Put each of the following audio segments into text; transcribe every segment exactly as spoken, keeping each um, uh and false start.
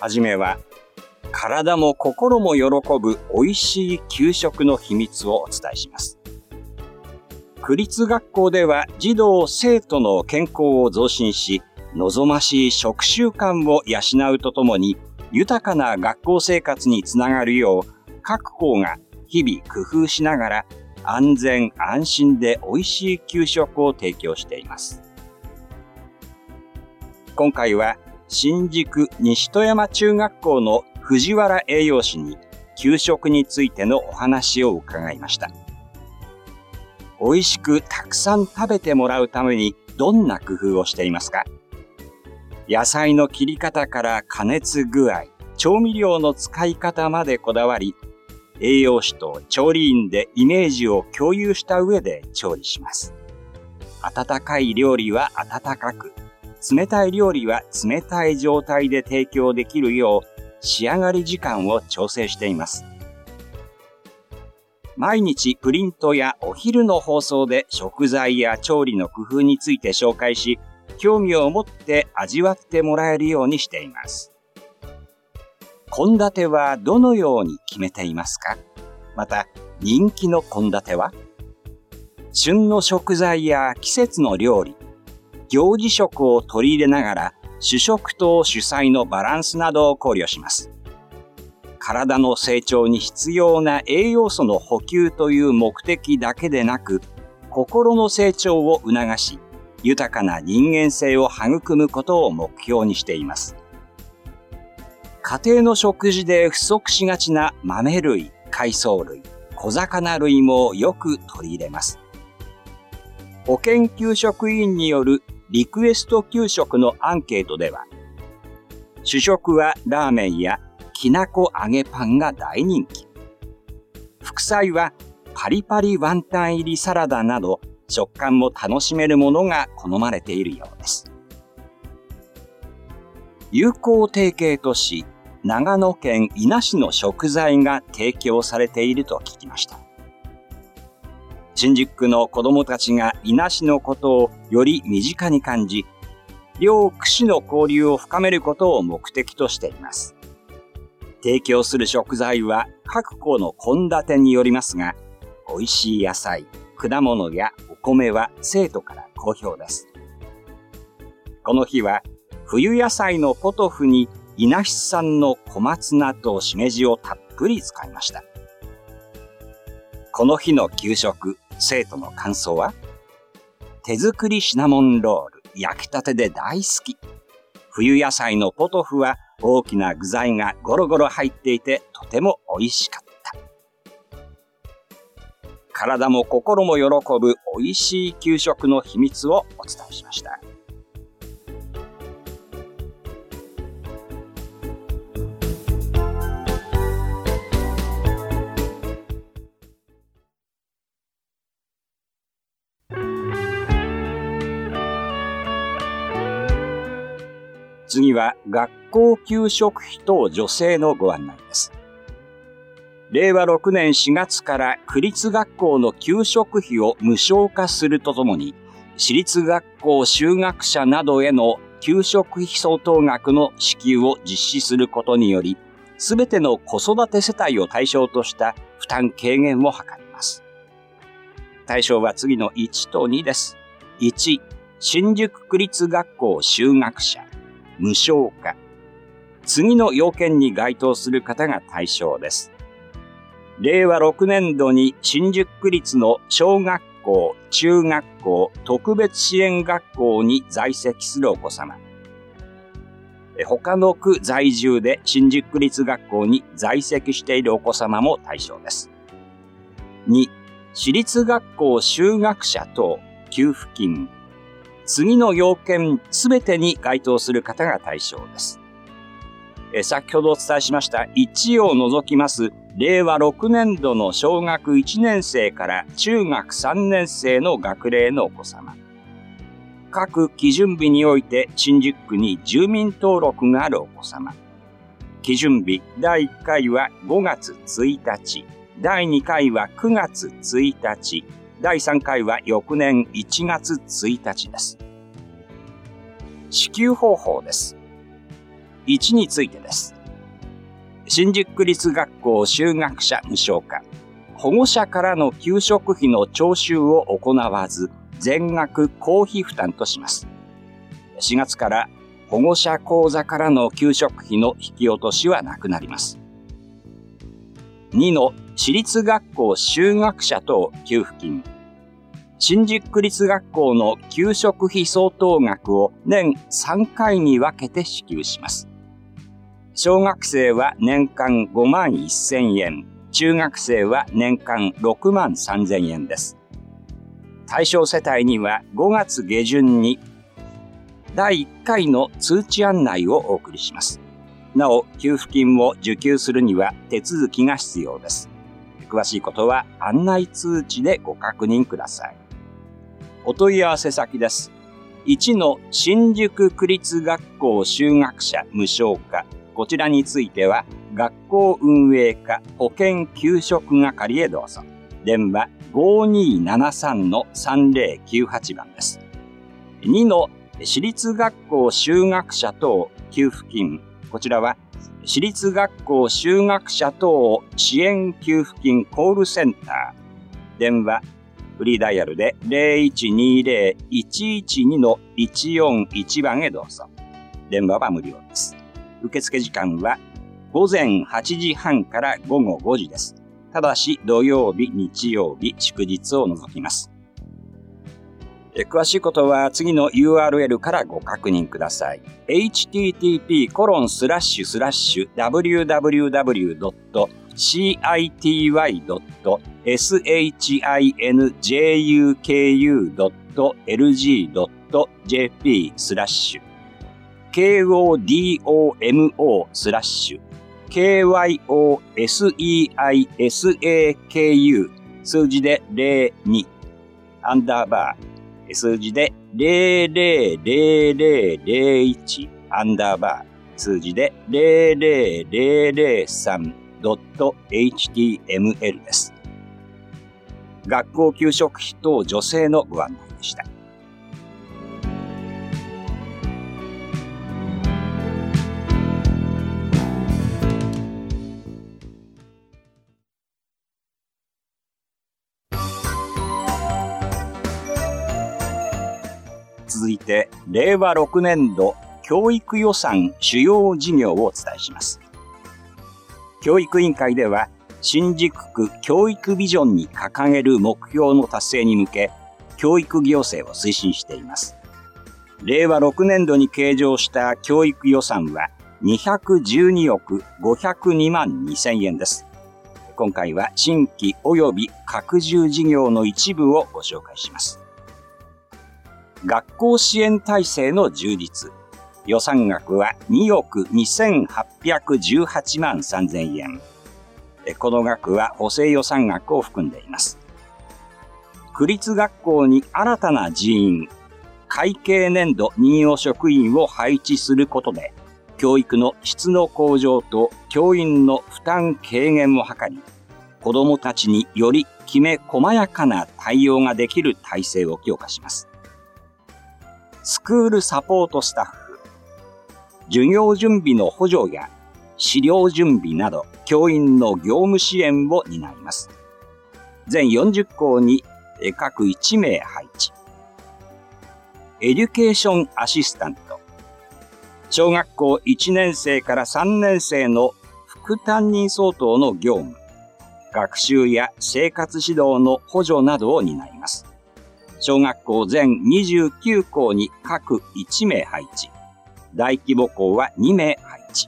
はじめは、体も心も喜ぶ美味しい給食の秘密をお伝えします。区立学校では児童生徒の健康を増進し、望ましい食習慣を養うとともに、豊かな学校生活につながるよう、各校が日々工夫しながら安全安心で美味しい給食を提供しています。今回は新宿西戸山中学校の藤原栄養士に給食についてのお話を伺いました。美味しくたくさん食べてもらうためにどんな工夫をしていますか？野菜の切り方から加熱具合、調味料の使い方までこだわり、栄養士と調理員でイメージを共有した上で調理します。温かい料理は温かく、冷たい料理は冷たい状態で提供できるよう仕上がり時間を調整しています。毎日プリントやお昼の放送で食材や調理の工夫について紹介し、興味を持って味わってもらえるようにしています。献立はどのように決めていますか？また、人気の献立は？旬の食材や季節の料理、行事食を取り入れながら主食と主菜のバランスなどを考慮します。体の成長に必要な栄養素の補給という目的だけでなく、心の成長を促し、豊かな人間性を育むことを目標にしています。家庭の食事で不足しがちな豆類、海藻類、小魚類もよく取り入れます。保健給食委員によるリクエスト給食のアンケートでは、主食はラーメンやきなこ揚げパンが大人気。副菜はパリパリワンタン入りサラダなど食感も楽しめるものが好まれているようです。友好提携都市、長野県伊那市の食材が提供されていると聞きました。新宿区の子どもたちが伊那市のことをより身近に感じ、両区市の交流を深めることを目的としています。提供する食材は各校の献立によりますが、美味しい野菜、果物やお米は生徒から好評です。この日は冬野菜のポトフに伊那市産の小松菜としめじをたっぷり使いました。この日の給食、生徒の感想は、手作りシナモンロール、焼きたてで大好き。冬野菜のポトフは大きな具材がゴロゴロ入っていてとても美味しかった。体も心も喜ぶ美味しい給食の秘密をお伝えしました。次は学校給食費等助成のご案内です。れいわろくねんしがつから区立学校の給食費を無償化するとともに、私立学校就学者などへの給食費相当額の支給を実施することにより、すべての子育て世帯を対象とした負担軽減を図ります。対象は次のいちとにです。いち、新宿区立学校就学者。無償化。次の要件に該当する方が対象です。れいわろくねんどに新宿区立の小学校、中学校、特別支援学校に在籍するお子様。他の区在住で新宿区立学校に在籍しているお子様も対象です。に、私立学校就学者等給付金。次の要件すべてに該当する方が対象です。え先ほどお伝えしましたいちを除きますれいわろくねんどの小学いちねんせいから中学さんねんせいの学齢のお子様。各基準日において新宿区に住民登録があるお子様。基準日だいいっかいはごがつついたち、だいにかいはくがつついたち、だいさんかいは翌年いちがつついたちです。支給方法です。 いちについてです。新宿区立学校就学者無償化。保護者からの給食費の徴収を行わず、全額公費負担とします。しがつから保護者口座からの給食費の引き落としはなくなります。にの私立学校就学者等給付金。新宿区立学校の給食費相当額を年さんかいに分けて支給します。小学生は年間ごまんせんえん、中学生は年間ろくまんさんぜんえんです。対象世帯にはごがつげじゅんにだいいっかいの通知案内をお送りします。なお、給付金を受給するには手続きが必要です。詳しいことは案内通知でご確認ください。お問い合わせ先です。いちの新宿区立学校就学者無償化。こちらについては学校運営課保健給食係へどうぞ。電話ごにーななさんのさんぜろきゅうはちばんです。にの私立学校就学者等給付金。こちらは私立学校就学者等支援給付金コールセンター。電話フリーダイヤルで ゼロいちにゼロ いちいちに のいちよんいちばんへどうぞ。電話は無料です。受付時間はごぜんはちじはんからごごごじです。ただし土曜日、日曜日、祝日を除きます。詳しいことは次の ユーアールエル からご確認ください。エイチティーティーピーコロンスラッシュスラッシュダブリューダブリューダブリュードットシーアイティーワイドットエスエイチアイエヌジェーユーケーユードットエルジードットジェーピースラッシュ ケーオーディーオーエムオー スラッシュ ケーワイオーエスイーアイエスエーケーユー 数字でゼロにアンダーバー数字でゼロゼロゼロゼロゼロいちアンダーバー数字でゼロゼロゼロゼロさんドットエイチティーエムエル です。学校給食費等助成のご案内でした。続いて、れいわろくねんど教育予算主要事業をお伝えします。教育委員会では、新宿区教育ビジョンに掲げる目標の達成に向け、教育行政を推進しています。れいわろくねんどに計上した教育予算はにひゃくじゅうにおくごひゃくにまんにせんえんです。今回は新規及び拡充事業の一部をご紹介します。学校支援体制の充実。予算額はにおくにせんはっぴゃくじゅうはちまんさんぜんえん。この額は補正予算額を含んでいます。区立学校に新たな人員、会計年度任用職員を配置することで、教育の質の向上と教員の負担軽減を図り、子どもたちによりきめ細やかな対応ができる体制を強化します。スクールサポートスタッフ、授業準備の補助や資料準備など教員の業務支援を担います。全よんじゅっこうに各いちめい配置。エデュケーションアシスタント、小学校いちねんせいからさんねんせいの副担任相当の業務、学習や生活指導の補助などを担います。小学校全にじゅうきゅうこうに各いちめい配置。大規模校はにめい配置。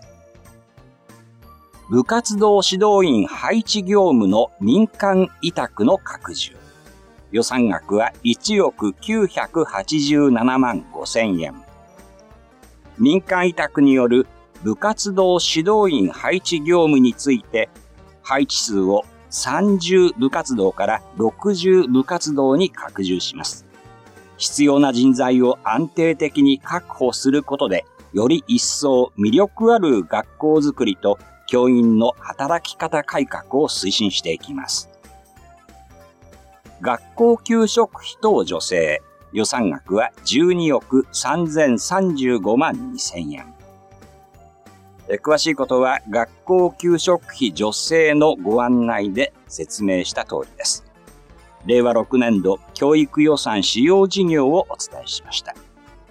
部活動指導員配置業務の民間委託の拡充。予算額はいちおくきゅうひゃくはちじゅうななまんごせんえん。民間委託による部活動指導員配置業務について、配置数をさんじゅうぶかつどうからろくじゅうぶかつどうに拡充します。必要な人材を安定的に確保することで、より一層魅力ある学校づくりと教員の働き方改革を推進していきます。学校給食費等助成、予算額はじゅうにおくさんぜんさんじゅうごまんにせんえん。 詳しいことは学校給食費助成のご案内で説明した通りです。れいわろくねんど教育予算使用事業をお伝えしました。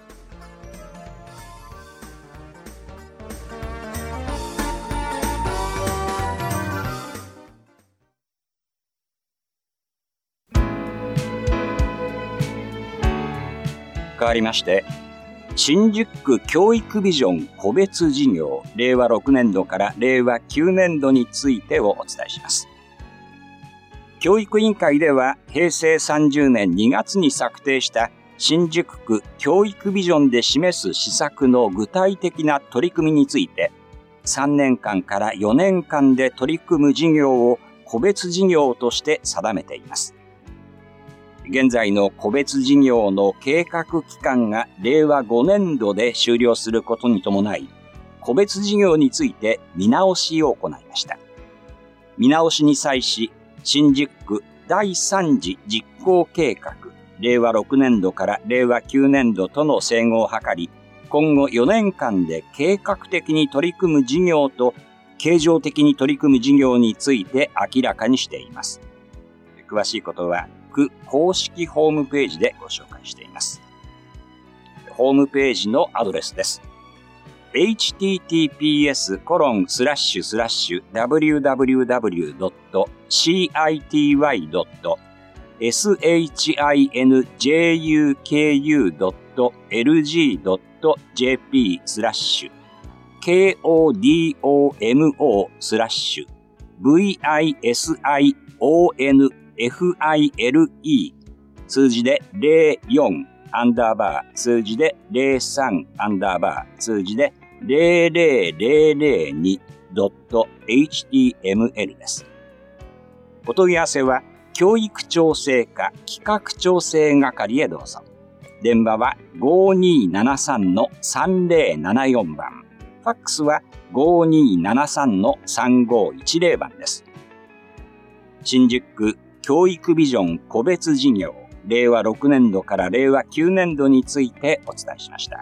変わりまして、新宿区教育ビジョン個別事業れいわろくねんどかられいわきゅうねんどについてをお伝えします。教育委員会ではへいせいさんじゅうねんにがつに策定した新宿区教育ビジョンで示す施策の具体的な取り組みについてさんねんかんからよねんかんで取り組む事業を個別事業として定めています。現在の個別事業の計画期間がれいわごねんどで終了することに伴い、個別事業について見直しを行いました。見直しに際し、新宿区だいさん次実行計画、れいわろくねんどかられいわきゅうねんどとの整合を図り、今後よねんかんで計画的に取り組む事業と経常的に取り組む事業について明らかにしています。詳しいことは、区公式ホームページでご紹介しています。ホームページのアドレスです。エイチティーティーピーエスコロンスラッシュスラッシュダブリューダブリューダブリュードットシーアイティーワイドットエスエイチアイエヌジェーユーケーユードットエルジードットジェーピースラッシュ ケーオーディーオーエムオー スラッシュ ブイアイエスアイオーエヌエフアイエルイー 数字でゼロよんアンダーバー数字でゼロさんアンダーバー数字でゼロゼロゼロゼロにドットエイチティーエムエル です。お問い合わせは教育調整課企画調整係へどうぞ。電話はごーにーななさんのさんぜろななよんばん。ファックスはごーにーななさんのさんごーいちぜろばんです。新宿区教育ビジョン個別事業れいわろくねんどかられいわきゅうねんどについてお伝えしました。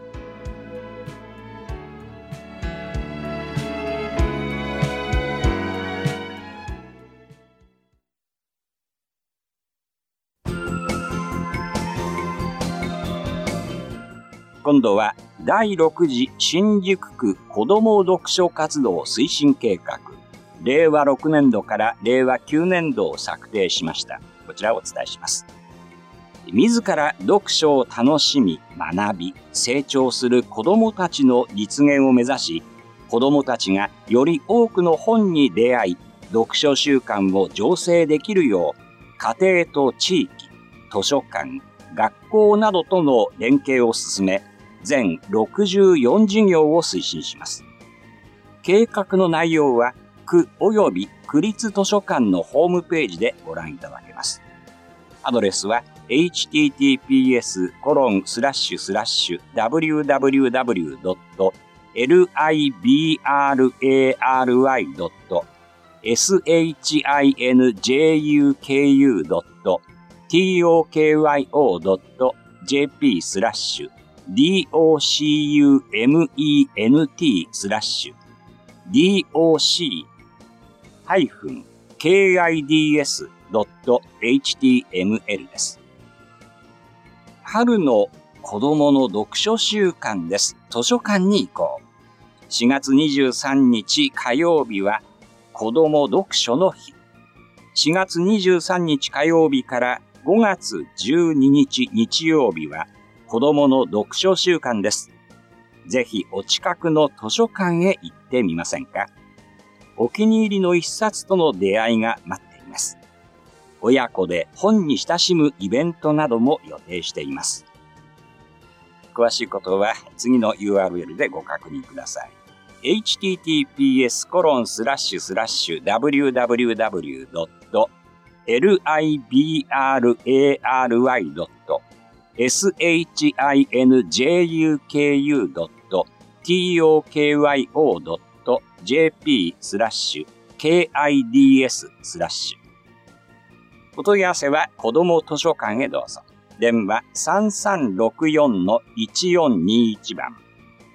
今度はだいろく次新宿区子ども読書活動推進計画れいわろくねんどかられいわきゅうねんどを策定しました。こちらをお伝えします。自ら読書を楽しみ、学び、成長する子どもたちの実現を目指し、子どもたちがより多くの本に出会い、読書習慣を醸成できるよう、家庭と地域、図書館、学校などとの連携を進め、全ろくじゅうよん事業を推進します。計画の内容は、区及び区立図書館のホームページでご覧いただけます。アドレスは エイチティーティーピーエスコロンスラッシュスラッシュダブリューダブリューダブリュードットエルアイビーアールエーアールワイドットエスエイチアイエヌジェーユーケーユードットティーオーケーワイオードットジェーピースラッシュディーオーシーユーエムイーエヌティースラッシュ ディーオーシーハイフンケーアイディーエスドットエイチティーエムエル です。春の子供の読書週間です。図書館に行こう。しがつにじゅうさんにち火曜日は子供読書の日。しがつにじゅうさんにち火曜日からごがつじゅうににち日曜日は子供の読書週間です。ぜひお近くの図書館へ行ってみませんか？お気に入りの一冊との出会いが待っています。親子で本に親しむイベントなども予定しています。詳しいことは次の ユーアールエル でご確認ください。エイチティーティーピーエスコロンスラッシュスラッシュダブリューダブリューダブリュードットエルアイビーアールエーアールワイドットエスエイチアイエヌジェーユーケーユードットティーオーケーワイオードットジェーピースラッシュケーアイディーエススラッシュお問い合わせは子ども図書館へどうぞ。電話さんさんろくよんのいちよんにいちばん。フ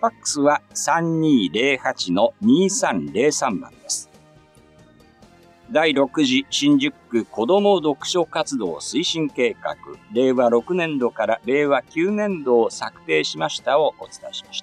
ファックスは さんにーぜろはち のにさんぜろさん 番です。だいろく次新宿区子ども読書活動推進計画、れいわろくねんどかられいわきゅうねんどを策定しましたをお伝えしました。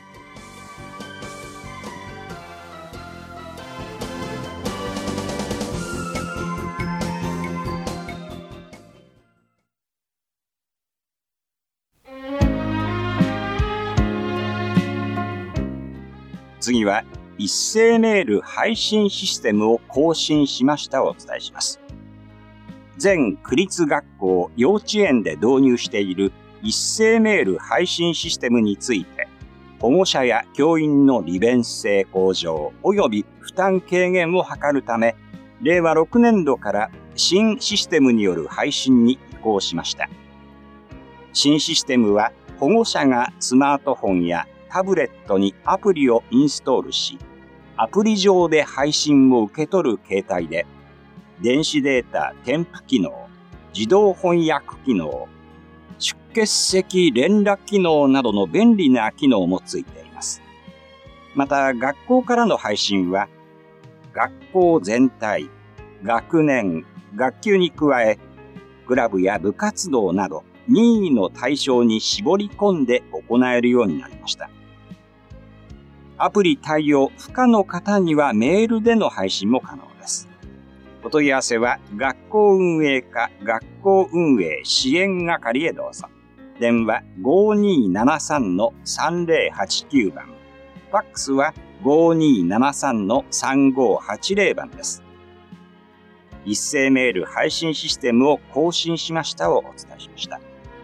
次は一斉メール配信システムを更新しましたをお伝えします。全区立学校、幼稚園で導入している一斉メール配信システムについて、保護者や教員の利便性向上及び負担軽減を図るため、れいわろくねんどから新システムによる配信に移行しました。新システムは保護者がスマートフォンやタブレットにアプリをインストールし、アプリ上で配信を受け取る形態で、電子データ添付機能、自動翻訳機能、出欠席連絡機能などの便利な機能もついています。また、学校からの配信は、学校全体、学年、学級に加え、クラブや部活動など、任意の対象に絞り込んで行えるようになりました。アプリ対応不可の方にはメールでの配信も可能です。お問い合わせは学校運営課学校運営支援係へどうぞ。電話 ごーにーななさんのさんぜろはちきゅう 番。ファックスは ごーにーななさんのさんごーはちぜろ 番です。一斉メール配信システムを更新しましたをお伝えしました。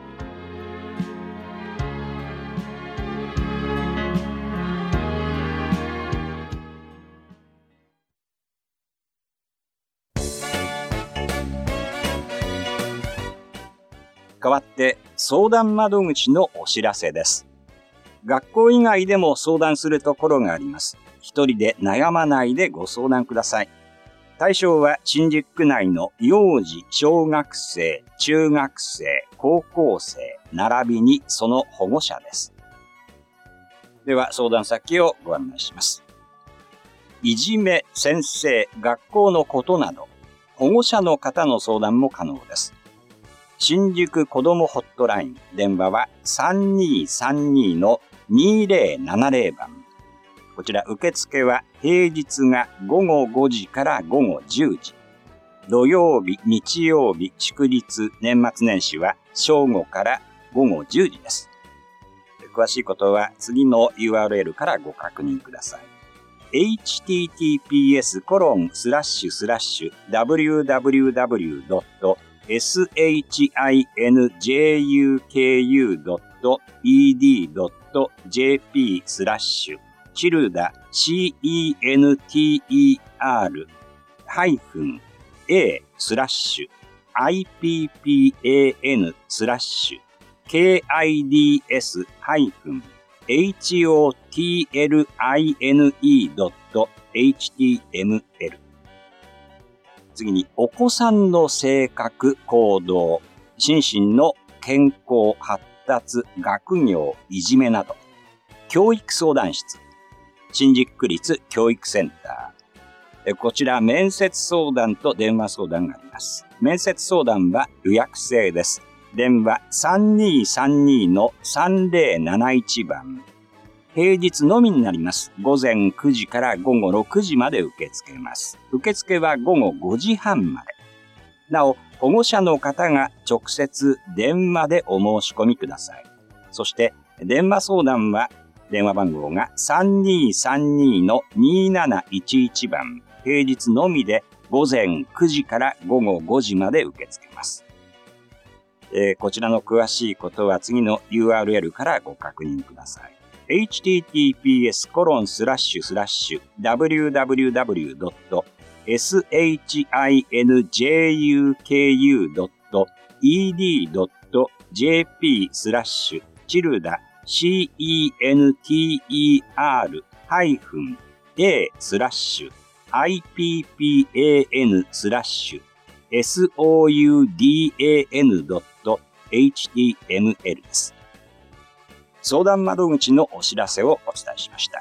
代わって相談窓口のお知らせです。学校以外でも相談するところがあります。一人で悩まないでご相談ください。対象は新宿区内の幼児、小学生、中学生、高校生、並びにその保護者です。では相談先をご案内します。いじめ、先生、学校のことなど、保護者の方の相談も可能です。新宿子どもホットライン、電話は さんにーさんにーのにーぜろななぜろ 番。こちら受付は平日がごごごじからごごじゅうじ。土曜日、日曜日、祝日、年末年始は正午からごごじゅうじです。詳しいことは次の ユーアールエル からご確認ください。エイチティーティーピーエスコロンスラッシュスラッシュダブリューダブリューダブリュードットエスエイチアイエヌジェーユーケーユードットイーディードットジェーピースラッシュチルダ シーイーエヌティーイーアール ハイフン A スラッシュ アイピーピーエーエヌ スラッシュ ケーアイディーエス ハイフン エイチオーティーエルアイエヌイードットエイチティーエムエル。次に、お子さんの性格、行動、心身の健康、発達、学業、いじめなど、教育相談室、新宿区立教育センター。こちら、面接相談と電話相談があります。面接相談は予約制です。電話 さんにーさんにーのさんぜろなないち 番。平日のみになります。午前くじから午後ろくじまで受け付けます。受付は午後ごじはんまで。なお、保護者の方が直接電話でお申し込みください。そして、電話相談は電話番号が さんにーさんにーのにーなないちいち 番。平日のみで午前くじから午後ごじまで受け付けます。えー、こちらの詳しいことは次の ユーアールエル からご確認ください。エイチティーティーピーエスコロンスラッシュスラッシュダブリューダブリューダブリュードットエスエイチアイエヌジェーユーケーユードットイーディードットジェーピースラッシュチルダ シーイーエヌティーイーアール ハイフン A スラッシュ アイピーピーエーエヌ スラッシュ エスオーユーディーエーエヌ ドットエイチティーエムエル です。 相談窓口のお知らせをお伝えしました。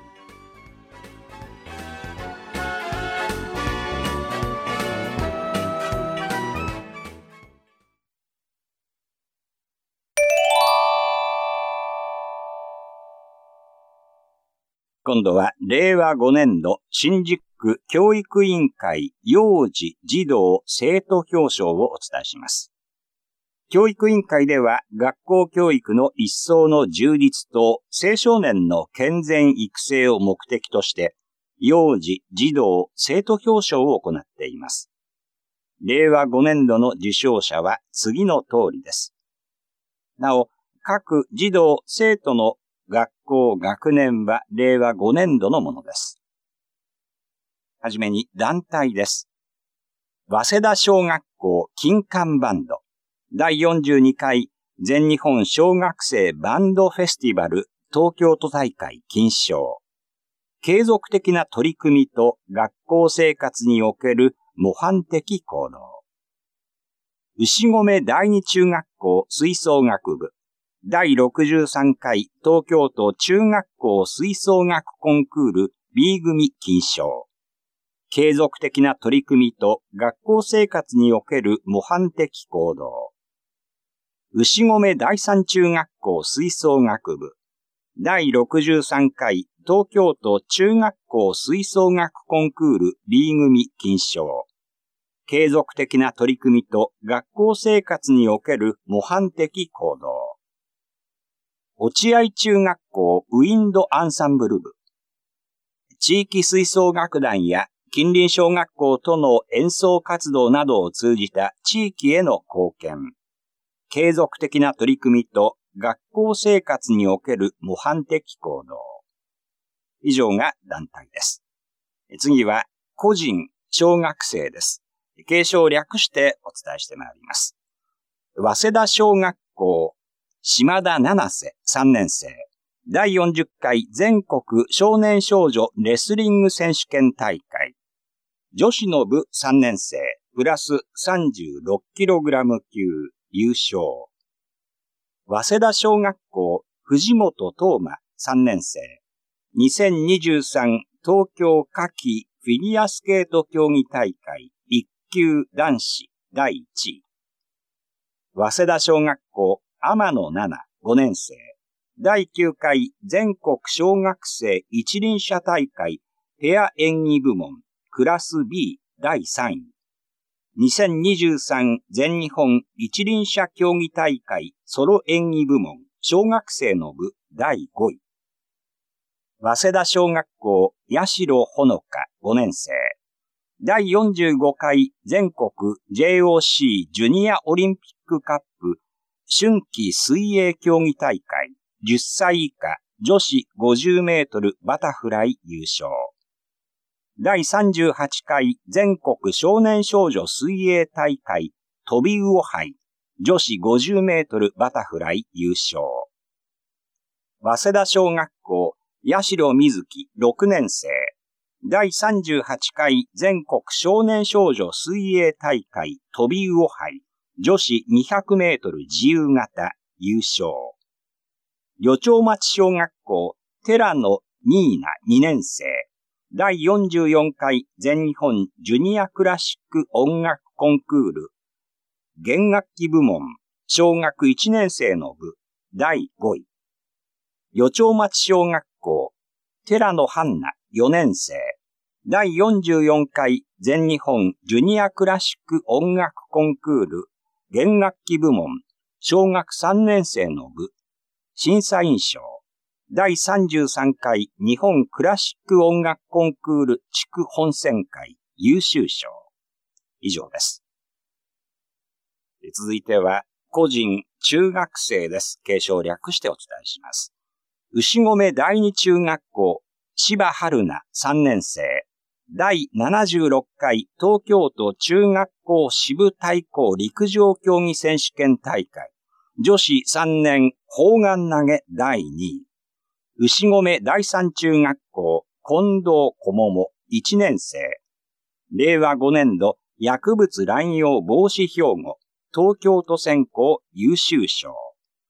今度はれいわごねんど新宿区教育委員会幼児児童生徒表彰をお伝えします。教育委員会では学校教育の一層の充実と青少年の健全育成を目的として幼児児童生徒表彰を行っています。れいわごねんどの受賞者は次の通りです。なお、各児童生徒の学校学年はれいわごねんどのものです。はじめに団体です。早稲田小学校金管バンドだいよんじゅうにかい全日本小学生バンドフェスティバル東京都大会金賞。継続的な取り組みと学校生活における模範的行動。牛込第二中学校吹奏楽部だいろくじゅうさんかい東京都中学校吹奏楽コンクール B 組金賞。継続的な取り組みと学校生活における模範的行動。牛込第三中学校吹奏楽部だいろくじゅうさんかい東京都中学校吹奏楽コンクール B 組金賞。継続的な取り組みと学校生活における模範的行動。落合中学校ウィンドアンサンブル部。地域吹奏楽団や近隣小学校との演奏活動などを通じた地域への貢献。継続的な取り組みと学校生活における模範的行動。以上が団体です。次は個人小学生です。継承を略してお伝えしてまいります。早稲田小学校島田七瀬さんねんせいだいよんじゅっかい全国少年少女レスリング選手権大会女子の部さんねんせいプラス さんじゅうろっキログラム 級優勝。早稲田小学校藤本東馬さんねんせいにせんにじゅうさん東京夏季フィギュアスケート競技大会いっきゅう男子だいいちい。早稲田小学校天野奈々ごねんせいだいきゅうかい全国小学生一輪車大会ペア演技部門クラス B だいさんい。にせんにじゅうさん全日本一輪車競技大会ソロ演技部門小学生の部だいごい。早稲田小学校八代ほのかごねんせいだいよんじゅうごかい全国 ジェイオーシー ジュニアオリンピックカップ春季水泳競技大会じゅっさい以下女子ごじゅうメートルバタフライ優勝。だいさんじゅうはちかい全国少年少女水泳大会飛び魚杯女子ごじゅうメートルバタフライ優勝。早稲田小学校八代瑞希ろくねんせいだいさんじゅうはちかい全国少年少女水泳大会飛び魚杯女子にひゃくメートル自由形優勝。余町町小学校寺野ニーナにねんせいだいよんじゅうよんかい全日本ジュニアクラシック音楽コンクール弦楽器部門小学いちねんせいの部だいごい。余町町小学校寺野杏奈よねんせいだいよんじゅうよんかい全日本ジュニアクラシック音楽コンクール弦楽器部門小学さんねんせいの部審査員賞だいさんじゅうさんかい日本クラシック音楽コンクール地区本選会優秀賞。以上です。続いては個人中学生です。継承を略してお伝えします。牛込第二中学校柴春菜さんねんせいだいななじゅうろっかい東京都中学校支部対抗陸上競技選手権大会女子さんねん砲丸投げだいにい。牛込第三中学校近藤小桃いちねんせいれいわごねんど薬物乱用防止標語東京都選考優秀賞。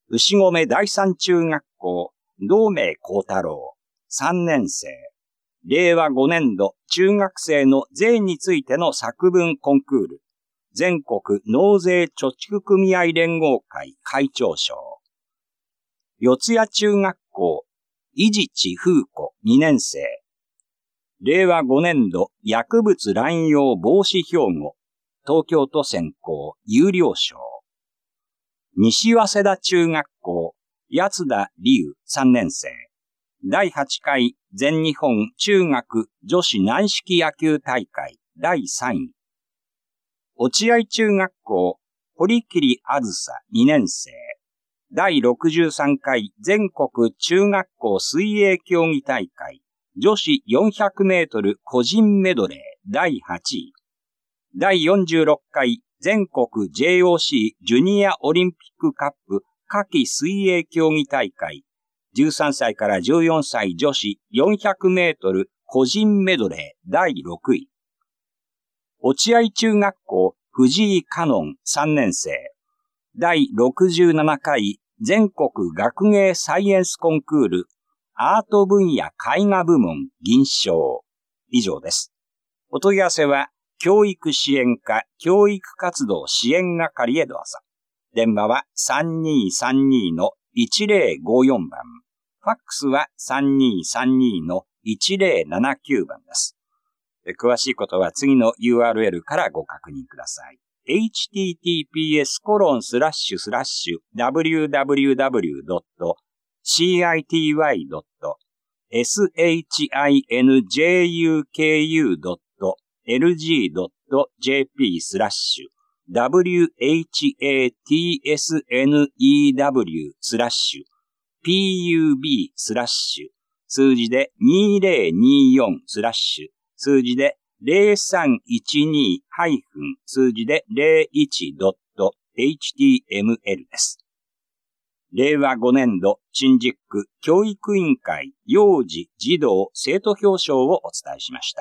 牛込第三中学校、道明幸太郎、さんねん生。れいわごねん度中学生の税についての作文コンクール。全国納税貯蓄組合連合会会長賞。四谷中学校、伊地知風子にねん生。れいわごねん度薬物乱用防止標語。東京都選考有料賞。西早稲田中学校、八田理優さんねん生。だいはちかい全日本中学女子軟式野球大会だいさんい。落合中学校、堀切あずさにねん生。だいろくじゅうさんかい全国中学校水泳競技大会女子よんひゃくメートル個人メドレーだいはちい。だいよんじゅうろっかい全国 ジェイオーシー ジュニアオリンピックカップ夏季水泳競技大会じゅうさんさいからじゅうよんさい女子よんひゃくメートル個人メドレーだいろくい。落合中学校藤井香音さんねん生。だいろくじゅうななかい全国学芸サイエンスコンクールアート分野絵画部門銀賞。以上です。お問い合わせは教育支援課教育活動支援係へどうぞ。電話は さんにーさんにーのいちぜろごよん 番。ファックスは さんにーさんにーのいちぜろななきゅう 番です。詳しいことは次の ユーアールエル からご確認ください。エイチティーティーピーエスコロンスラッシュスラッシュダブリューダブリューダブリュードットシーアイティーワイドットエスエイチアイエヌジェーユーケーユードットエルジードットジェーピースラッシュダブリューエイチエーティーエスエヌイーダブリュースラッシュピーユービースラッシュ数字でにせんにじゅうよんスラッシュ数字でゼロさんいちにハイフン数字でゼロいちドットエイチティーエムエル です。れいわごねん度新宿区教育委員会幼児児童生徒表彰をお伝えしました。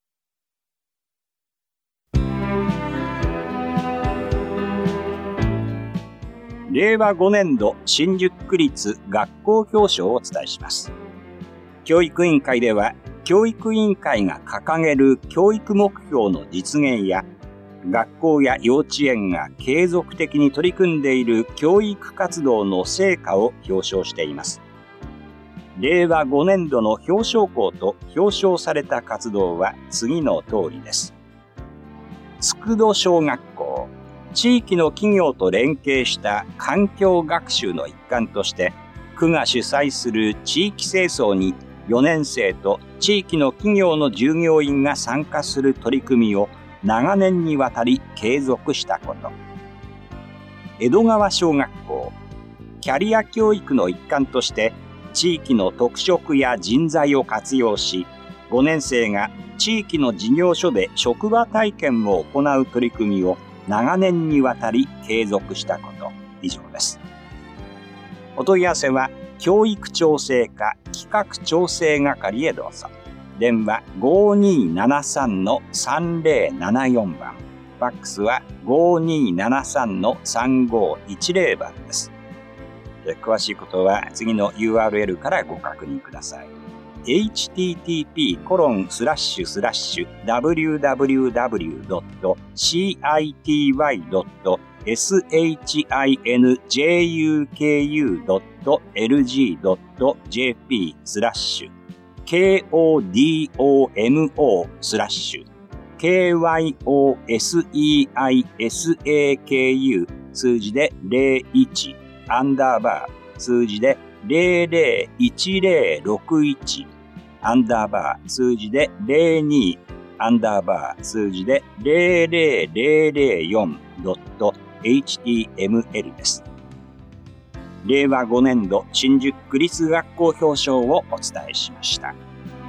れいわごねん度新宿区立学校表彰をお伝えします。教育委員会では教育委員会が掲げる教育目標の実現や学校や幼稚園が継続的に取り組んでいる教育活動の成果を表彰しています。れいわごねん度の表彰校と表彰された活動は次の通りです。佃戸小学校、地域の企業と連携した環境学習の一環として区が主催する地域清掃によねん生と地域の企業の従業員が参加する取り組みを長年にわたり継続したこと。江戸川小学校、キャリア教育の一環として地域の特色や人材を活用し、ごねん生が地域の事業所で職場体験を行う取り組みを長年にわたり継続したこと。以上です。お問い合わせは教育調整課企画調整係へどうぞ。電話 ごーにーななさんのさんぜろななよん 番。ファックスは ごーにーななさんのさんごーいちぜろ 番です。詳しいことは次の ユーアールエル からご確認ください。エイチティーティーピーコロンスラッシュスラッシュダブリューダブリューダブリュードットシーアイティーワイドットエスエイチアイエヌジェーユーケーユードットエルジードットジェーピースラッシュ ケーオーディーオーエムオー スラッシュ ケーワイオーエスイーアイエスエーケーユー 数字でゼロいちアンダーバー数字でゼロゼロいちゼロろくいちアンダーバー数字でゼロにアンダーバー数字でゼロゼロゼロゼロよんドットエイチティーエムエル です。れいわごねん度新宿区立学校表彰をお伝えしました。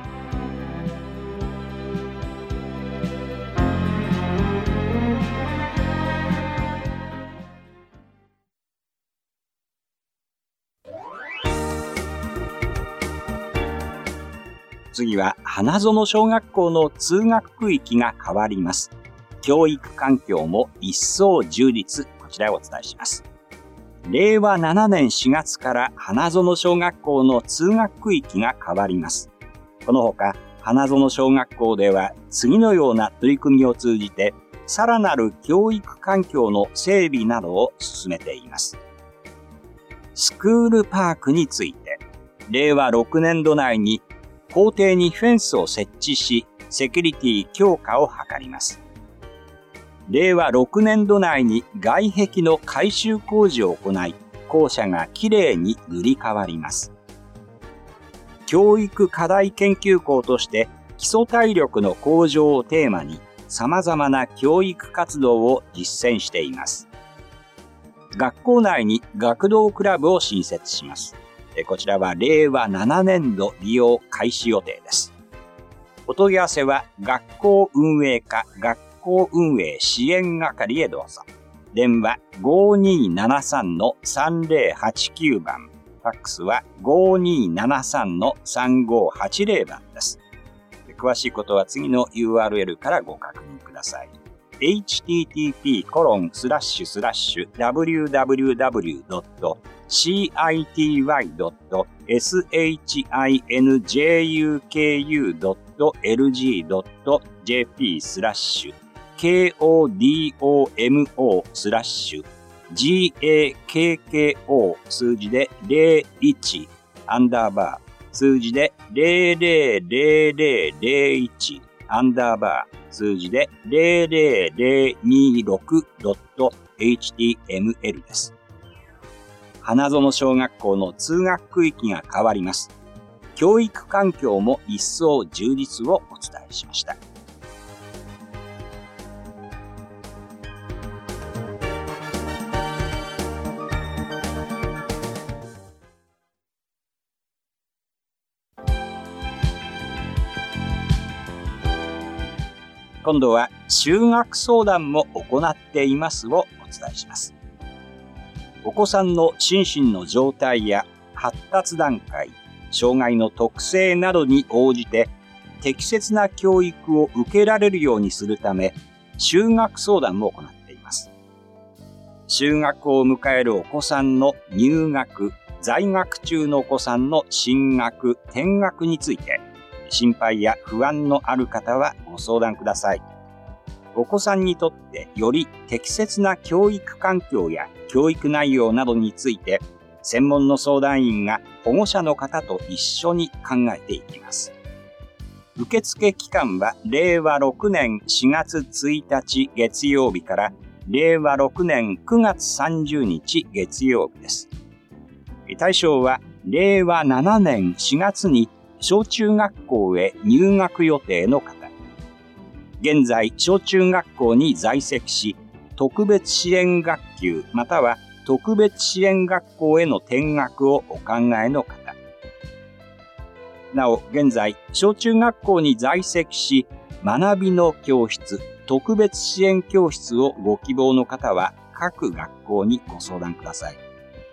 次は花園小学校の通学区域が変わります。教育環境も一層充実、こちらをお伝えします。 れいわななねんしがつから花園小学校の通学区域が変わります。このほか、花園小学校では次のような取り組みを通じて、さらなる教育環境の整備などを進めています。スクールパークについて、れいわろくねんど内に校庭にフェンスを設置し、セキュリティ強化を図ります。れいわろくねんど内に外壁の改修工事を行い、校舎がきれいに塗り替わります。教育課題研究校として基礎体力の向上をテーマに様々な教育活動を実践しています。学校内に学童クラブを新設します。こちらはれいわななねんど利用開始予定です。お問い合わせは学校運営課学校運営支援係へどうぞ。電話 ごーにーななさんのさんぜろはちきゅう 番。ファックスは ごーにーななさんのさんごーはちぜろ 番です。詳しいことは次の ユーアールエル からご確認ください。エイチティーティーピーコロンスラッシュスラッシュダブリューダブリューダブリュードットシーアイティーワイドットエスエイチアイエヌジェーユーケーユードットエルジードットジェーピースラッシュケーオーディーオーエムオースラッシュ ジーエーケーケーオー 数字でゼロいちアンダーバー数字でゼロゼロゼロゼロゼロいちアンダーバー数字でゼロゼロゼロにろくドットエイチティーエムエル です。花園小学校の通学区域が変わります。教育環境も一層充実をお伝えしました。今度は就学相談も行っていますをお伝えします。お子さんの心身の状態や発達段階、障害の特性などに応じて適切な教育を受けられるようにするため、就学相談も行っています。就学を迎えるお子さんの入学、在学中のお子さんの進学、転学について、心配や不安のある方はご相談ください。お子さんにとってより適切な教育環境や教育内容などについて、専門の相談員が保護者の方と一緒に考えていきます。受付期間はれいわろくねんしがつついたち月曜日かられいわろくねんくがつさんじゅうにち月曜日です。対象はれいわななねんしがつに小中学校へ入学予定の方。現在、小中学校に在籍し、特別支援学級または特別支援学校への転学をお考えの方。なお、現在、小中学校に在籍し、学びの教室、特別支援教室をご希望の方は、各学校にご相談ください。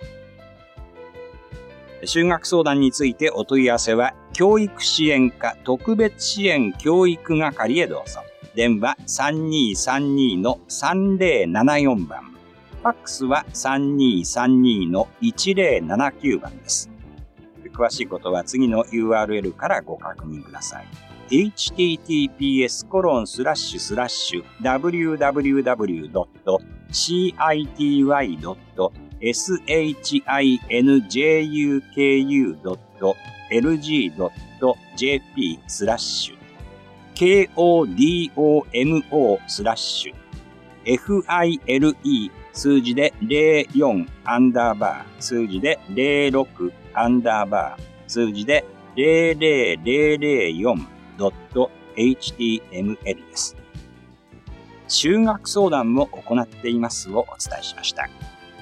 就学相談についてお問い合わせは、教育支援課特別支援教育係へどうぞ。電話 さんにーさんにーのさんぜろななよん 番。ファックスは さんにーさんにーのいちぜろななきゅう 番です。詳しいことは次の ユーアールエル からご確認ください。エイチティーティーピーエスコロンスラッシュスラッシュダブリューダブリューダブリュードットシーアイティーワイドットエスエイチアイエヌジェーユーケーユードットエルジードットジェーピースラッシュケーオーディーオーエムオースラッシュ エフアイエルイー 数字でゼロよんアンダーバー数字でゼロろくアンダーバー数字でゼロゼロゼロゼロよんドットエイチティーエムエル です。就学相談も行っていますをお伝えしました。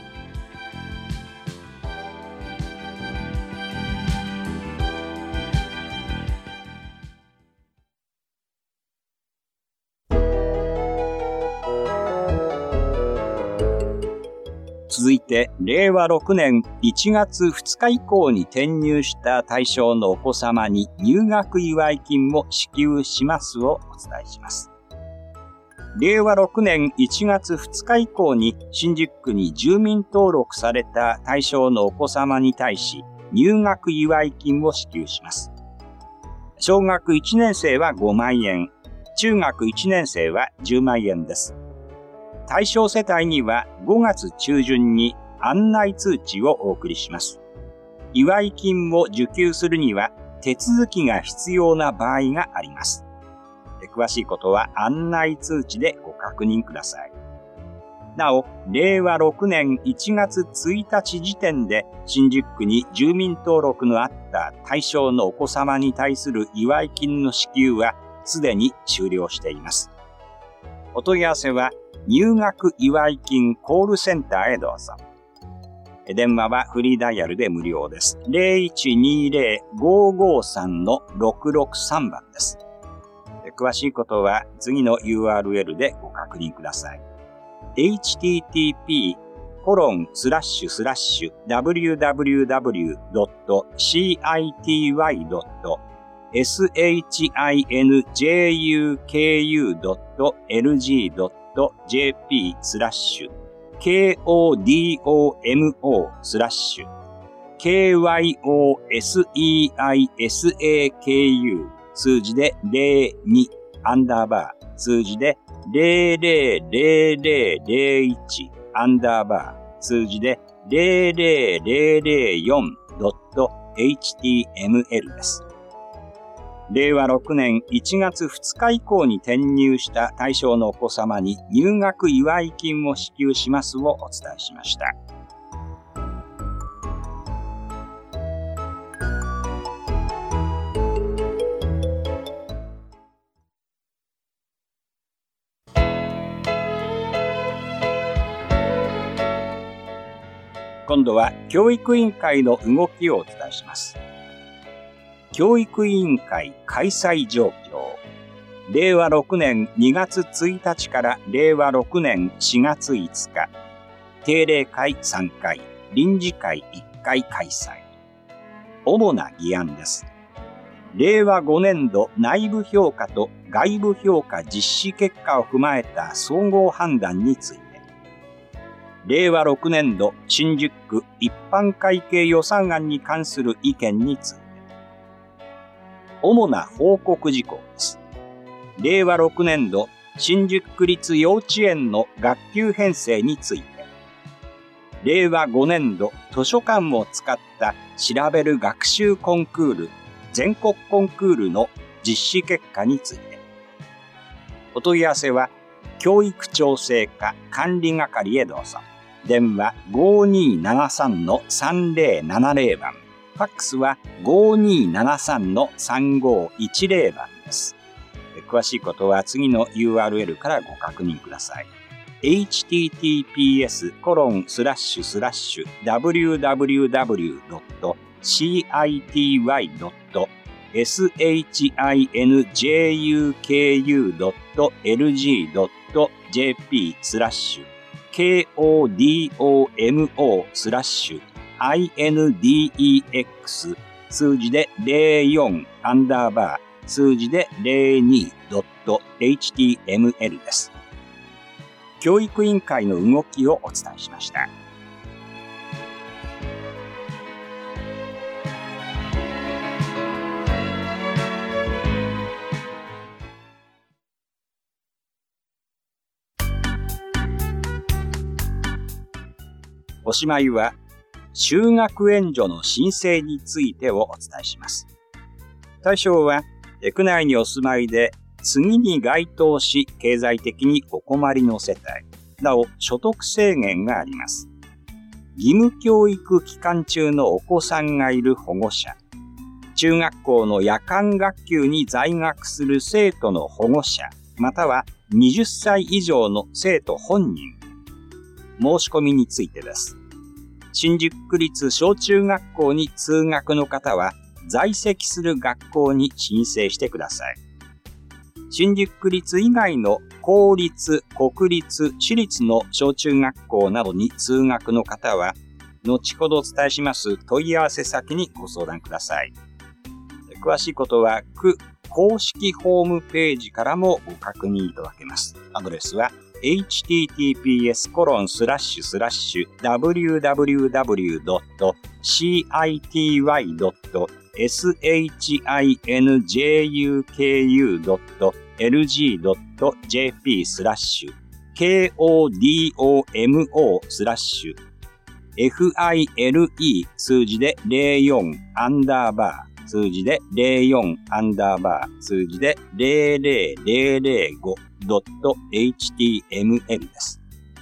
続いて、れいわろくねんいちがつふつか以降に転入した対象のお子様に入学祝い金も支給しますをお伝えします。 れいわろくねんいちがつふつか以降に新宿区に住民登録された対象のお子様に対し入学祝い金を支給します。小学いちねん生はごまんえん、中学いちねん生はじゅうまんえんです。対象世帯にはごがつちゅうじゅんに案内通知をお送りします。祝い金を受給するには手続きが必要な場合があります。詳しいことは案内通知でご確認ください。なお、れいわろくねんいちがつついたち時点で新宿区に住民登録のあった対象のお子様に対する祝い金の支給はすでに終了しています。お問い合わせは入学祝い金コールセンターへどうぞ。電話はフリーダイヤルで無料です。ゼロいちにゼロ ごーごーさん ろくろくさん 番です。詳しいことは次の ユーアールエル でご確認ください。エイチティーティーピーコロンスラッシュスラッシュダブリューダブリューダブリュードットシーアイティーワイドットエスエイチアイエヌジェーユーケーユードットエルジードットジェーピースラッシュ ケーオーディーオーエムオー スラッシュ ケーワイオーエスイーアイエスエーケーユー 数字でゼロにアンダーバー数字でゼロゼロゼロゼロゼロいちアンダーバー数字でゼロゼロゼロゼロよんドットエイチティーエムエル です。れいわろくねんいちがつふつか以降に転入した対象のお子様に入学祝い金を支給しますをお伝えしました。今度は教育委員会の動きをお伝えします。教育委員会開催状況。れいわろくねんにがつついたちかられいわろくねんしがついつか、定例会さんかい、臨時会いっかい開催。主な議案です。れいわごねんど内部評価と外部評価実施結果を踏まえた総合判断について、れいわろくねんど新宿区一般会計予算案に関する意見について、主な報告事項です。れいわろくねんど新宿区立幼稚園の学級編成について、れいわごねんど図書館を使った調べる学習コンクール全国コンクールの実施結果について、お問い合わせは教育調整課管理係へどうぞ。電話ごーにーななさんのさんぜろななぜろ番、ファックスはごーにーななさんのさんごーいちぜろ番です。詳しいことは次の ユーアールエル からご確認ください。エイチティーティーピーエスコロンスラッシュスラッシュダブリューダブリューダブリュードットシーアイティーワイドットエスエイチアイエヌジェーユーケーユードットエルジードットジェーピースラッシュ ケーオーディーオーエムオー スラッシュ アイエヌディーイーエックス 数字でゼロよんアンダーバー数字でゼロにドットエイチティーエムエル です。教育委員会の動きをお伝えしました。おしまいは、就学援助の申請についてをお伝えします。対象は、区内にお住まいで、次に該当し、経済的にお困りの世帯、なお所得制限があります。義務教育期間中のお子さんがいる保護者、中学校の夜間学級に在学する生徒の保護者、またははたち以上の生徒本人、申し込みについてです。新宿区立小中学校に通学の方は、在籍する学校に申請してください。新宿区立以外の公立、国立、私立の小中学校などに通学の方は、後ほどお伝えします問い合わせ先にご相談ください。 詳しいことは区公式ホームページからもご確認いただけます。アドレスは エイチティーティーピーエスコロンスラッシュスラッシュダブリューダブリューダブリュードットシーアイティーワイドットエスエイチアイエヌジェーユーケーユードットエルジードットジェーピースラッシュ ケーオーディーオーエムオー スラッシュ エフアイエルイー 数字でゼロよんアンダーバー数字でゼロよんアンダーバー数字でゼロゼロゼロゼロごドットエイチティーエムエル です。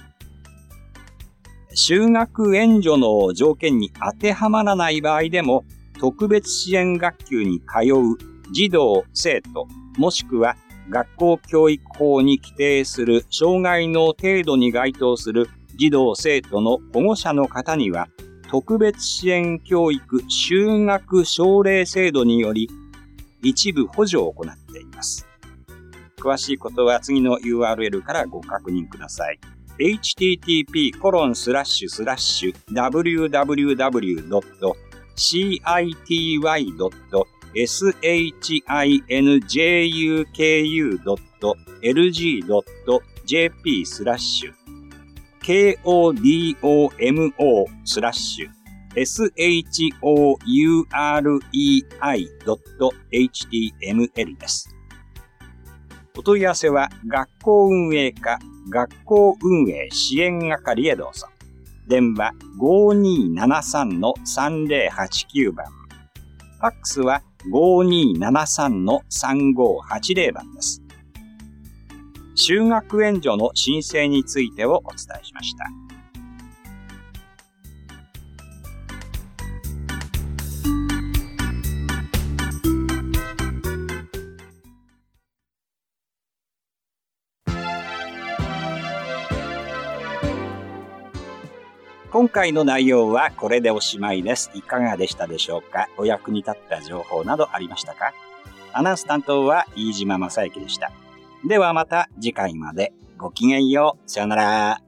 就学援助の条件に当てはまらない場合でも、特別支援学級に通う児童・生徒、もしくは学校教育法に規定する障害の程度に該当する児童・生徒の保護者の方には、特別支援教育就学奨励制度により一部補助を行っています。詳しいことは次の ユーアールエル からご確認ください。エイチティーティーピーコロンスラッシュスラッシュダブリューダブリューダブリュードットシーアイティーワイドットエスエイチアイエヌジェーユーケーユードットエルジードットジェーピースラッシュ ケーオーディーオーエムオー スラッシュ エスエイチオーユーアールイーアイドットエイチティーエムエル です。お問い合わせは学校運営課学校運営支援係へどうぞ。電話 ごーにーななさんのさんぜろはちきゅう 番。ファックスは ごーにーななさんのさんごーはちぜろ 番です。就学援助の申請についてをお伝えしました。今回の内容はこれでおしまいです。いかがでしたでしょうか？お役に立った情報などありましたか？アナウンス担当は飯島正幸でした。ではまた次回まで。ごきげんよう。さよなら。